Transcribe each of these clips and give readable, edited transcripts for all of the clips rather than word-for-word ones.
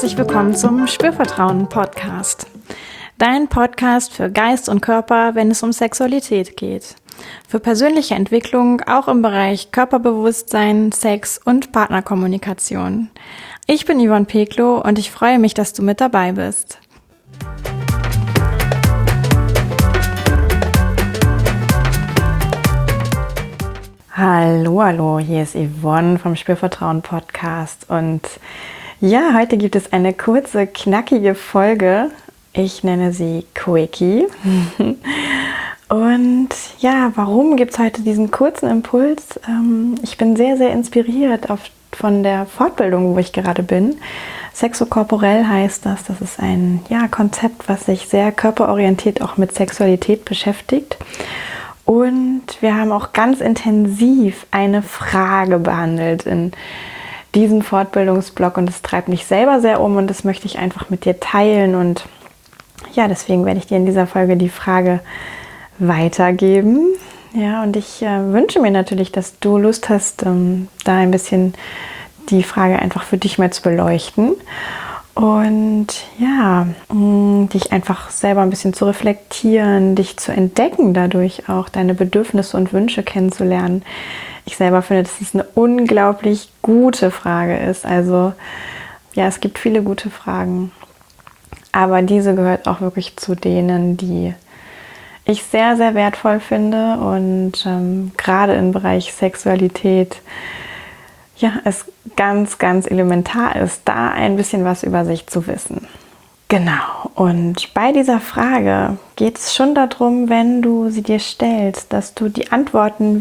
Herzlich willkommen zum Spürvertrauen-Podcast. Dein Podcast für Geist und Körper, wenn es um Sexualität geht. Für persönliche Entwicklung auch im Bereich Körperbewusstsein, Sex und Partnerkommunikation. Ich bin Yvonne Peklo und ich freue mich, dass du mit dabei bist. Hallo, hier ist Yvonne vom Spürvertrauen-Podcast und ja, heute gibt es eine kurze, knackige Folge. Ich nenne sie Quickie. Und ja, warum gibt es heute diesen kurzen Impuls? Ich bin sehr, sehr inspiriert von der Fortbildung, wo ich gerade bin. Sexokorporell heißt das. Das ist ein Konzept, was sich sehr körperorientiert auch mit Sexualität beschäftigt. Und wir haben auch ganz intensiv eine Frage behandelt in diesem Fortbildungsblock und es treibt mich selber sehr um und das möchte ich einfach mit dir teilen und ja, deswegen werde ich dir in dieser Folge die Frage weitergeben. Ja, und ich wünsche mir natürlich, dass du Lust hast, da ein bisschen die Frage einfach für dich mal zu beleuchten und ja, dich einfach selber ein bisschen zu reflektieren, dich zu entdecken, dadurch auch deine Bedürfnisse und Wünsche kennenzulernen. Ich selber finde, dass es eine unglaublich gute Frage ist. Also ja, es gibt viele gute Fragen, aber diese gehört auch wirklich zu denen, die ich sehr, sehr wertvoll finde und gerade im Bereich Sexualität es ganz, ganz elementar ist, da ein bisschen was über sich zu wissen. Genau, und bei dieser Frage geht es schon darum, wenn du sie dir stellst, dass du die Antworten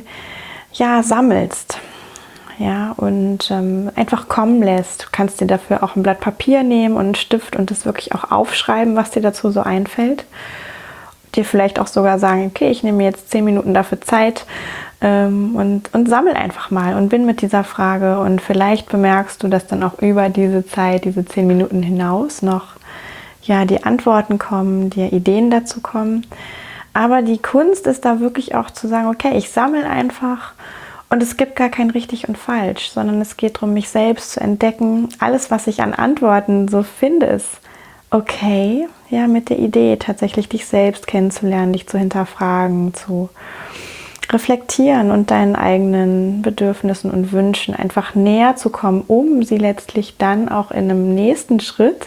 sammelst. Ja, und einfach kommen lässt. Du kannst dir dafür auch ein Blatt Papier nehmen und einen Stift und das wirklich auch aufschreiben, was dir dazu so einfällt. Dir vielleicht auch sogar sagen, okay, ich nehme mir jetzt 10 Minuten dafür Zeit und sammel einfach mal und bin mit dieser Frage und vielleicht bemerkst du, dass dann auch über diese Zeit, diese 10 Minuten hinaus noch die Antworten kommen, dir Ideen dazu kommen. Aber die Kunst ist da wirklich auch zu sagen, okay, ich sammle einfach und es gibt gar kein richtig und falsch, sondern es geht darum, mich selbst zu entdecken. Alles, was ich an Antworten so finde, ist okay, mit der Idee tatsächlich dich selbst kennenzulernen, dich zu hinterfragen, zu reflektieren und deinen eigenen Bedürfnissen und Wünschen einfach näher zu kommen, um sie letztlich dann auch in einem nächsten Schritt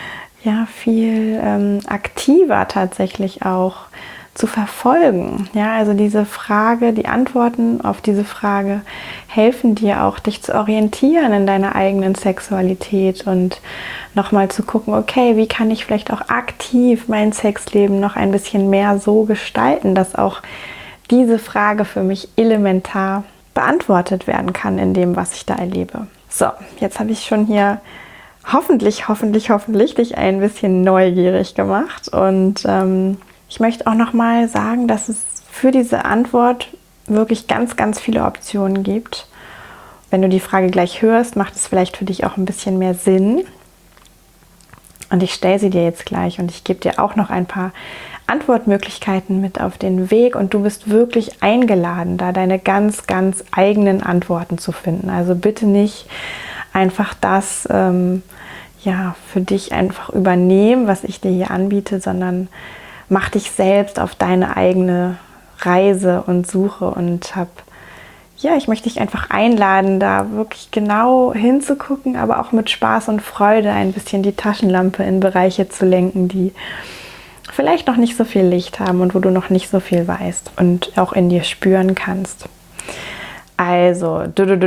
viel aktiver tatsächlich auch zu verfolgen. Ja, also diese Frage, die Antworten auf diese Frage helfen dir auch, dich zu orientieren in deiner eigenen Sexualität und nochmal zu gucken, okay, wie kann ich vielleicht auch aktiv mein Sexleben noch ein bisschen mehr so gestalten, dass auch diese Frage für mich elementar beantwortet werden kann in dem, was ich da erlebe. So, jetzt habe ich schon hier hoffentlich dich ein bisschen neugierig gemacht und ich möchte auch nochmal sagen, dass es für diese Antwort wirklich ganz, ganz viele Optionen gibt. Wenn du die Frage gleich hörst, macht es vielleicht für dich auch ein bisschen mehr Sinn. Und ich stelle sie dir jetzt gleich und ich gebe dir auch noch ein paar Antwortmöglichkeiten mit auf den Weg und du bist wirklich eingeladen, da deine ganz, ganz eigenen Antworten zu finden. Also bitte nicht einfach das für dich einfach übernehmen, was ich dir hier anbiete, sondern mach dich selbst auf deine eigene Reise und Suche und ich möchte dich einfach einladen, da wirklich genau hinzugucken, aber auch mit Spaß und Freude ein bisschen die Taschenlampe in Bereiche zu lenken, die vielleicht noch nicht so viel Licht haben und wo du noch nicht so viel weißt und auch in dir spüren kannst. Also,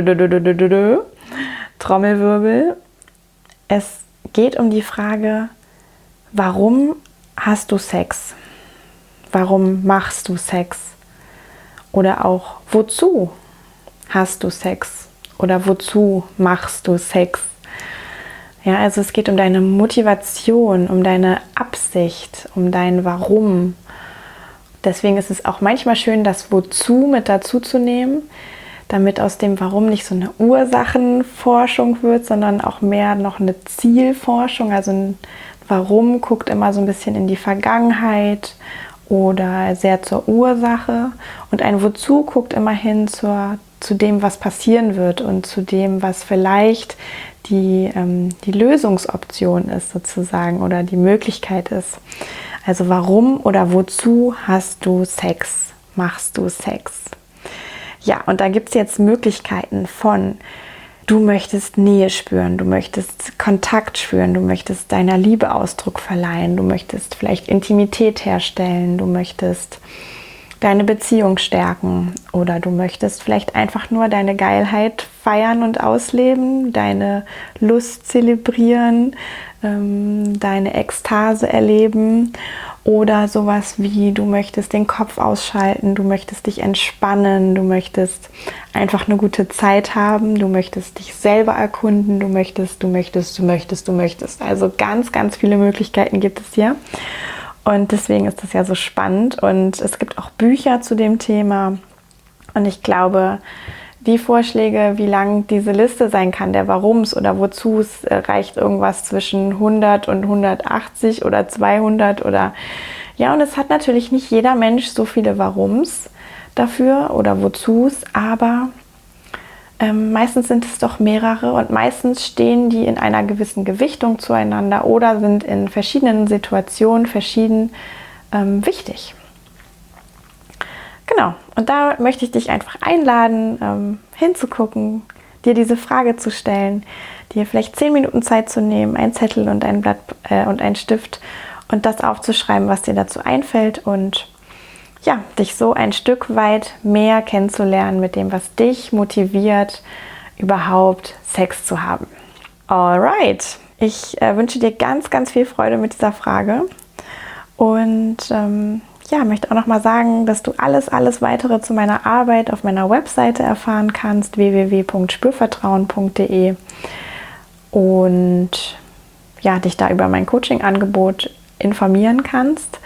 Trommelwirbel. Es geht um die Frage, warum hast du Sex? Warum machst du Sex? Oder auch, wozu hast du Sex? Oder wozu machst du Sex? Ja, also es geht um deine Motivation, um deine Absicht, um dein Warum. Deswegen ist es auch manchmal schön, das Wozu mit dazu zu nehmen, damit aus dem Warum nicht so eine Ursachenforschung wird, sondern auch mehr noch eine Zielforschung. Also ein Warum guckt immer so ein bisschen in die Vergangenheit oder sehr zur Ursache und ein Wozu guckt immer hin zu dem, was passieren wird und zu dem, was vielleicht die Lösungsoption ist sozusagen oder die Möglichkeit ist. Also warum oder wozu hast du Sex? Machst du Sex? Ja, und da gibt es jetzt Möglichkeiten von: Du möchtest Nähe spüren, du möchtest Kontakt spüren, du möchtest deiner Liebe Ausdruck verleihen, du möchtest vielleicht Intimität herstellen, du möchtest deine Beziehung stärken oder du möchtest vielleicht einfach nur deine Geilheit feiern und ausleben, deine Lust zelebrieren, deine Ekstase erleben. Oder sowas wie, du möchtest den Kopf ausschalten, du möchtest dich entspannen, du möchtest einfach eine gute Zeit haben, du möchtest dich selber erkunden, du möchtest. Also ganz, ganz viele Möglichkeiten gibt es hier. Und deswegen ist das ja so spannend. Und es gibt auch Bücher zu dem Thema. Und ich glaube, die Vorschläge, wie lang diese Liste sein kann, der Warums oder Wozus, reicht irgendwas zwischen 100 und 180 oder 200 oder ja, und es hat natürlich nicht jeder Mensch so viele Warums dafür oder Wozus, aber meistens sind es doch mehrere und meistens stehen die in einer gewissen Gewichtung zueinander oder sind in verschiedenen Situationen verschieden wichtig. Genau, und da möchte ich dich einfach einladen, hinzugucken, dir diese Frage zu stellen, dir vielleicht 10 Minuten Zeit zu nehmen, ein Zettel und ein Blatt und ein Stift und das aufzuschreiben, was dir dazu einfällt und ja, dich so ein Stück weit mehr kennenzulernen mit dem, was dich motiviert, überhaupt Sex zu haben. Alright, ich wünsche dir ganz, ganz viel Freude mit dieser Frage und ja, möchte auch nochmal sagen, dass du alles weitere zu meiner Arbeit auf meiner Webseite erfahren kannst, www.spürvertrauen.de, und ja, dich da über mein Coaching-Angebot informieren kannst.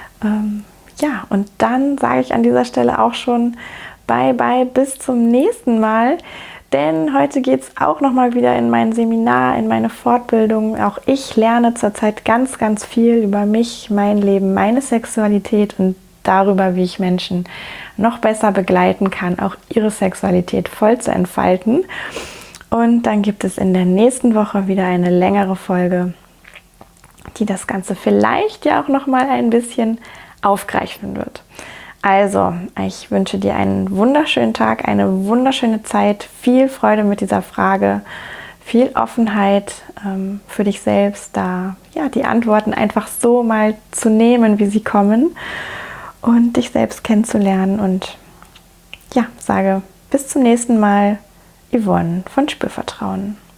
Ja, und dann sage ich an dieser Stelle auch schon bye bye, bis zum nächsten Mal. Denn heute geht es auch nochmal wieder in mein Seminar, in meine Fortbildung. Auch ich lerne zurzeit ganz, ganz viel über mich, mein Leben, meine Sexualität und darüber, wie ich Menschen noch besser begleiten kann, auch ihre Sexualität voll zu entfalten. Und dann gibt es in der nächsten Woche wieder eine längere Folge, die das Ganze vielleicht ja auch nochmal ein bisschen aufgreifen wird. Also, ich wünsche dir einen wunderschönen Tag, eine wunderschöne Zeit, viel Freude mit dieser Frage, viel Offenheit für dich selbst, da ja, die Antworten einfach so mal zu nehmen, wie sie kommen und dich selbst kennenzulernen. Und ja, sage bis zum nächsten Mal, Yvonne von Spürvertrauen.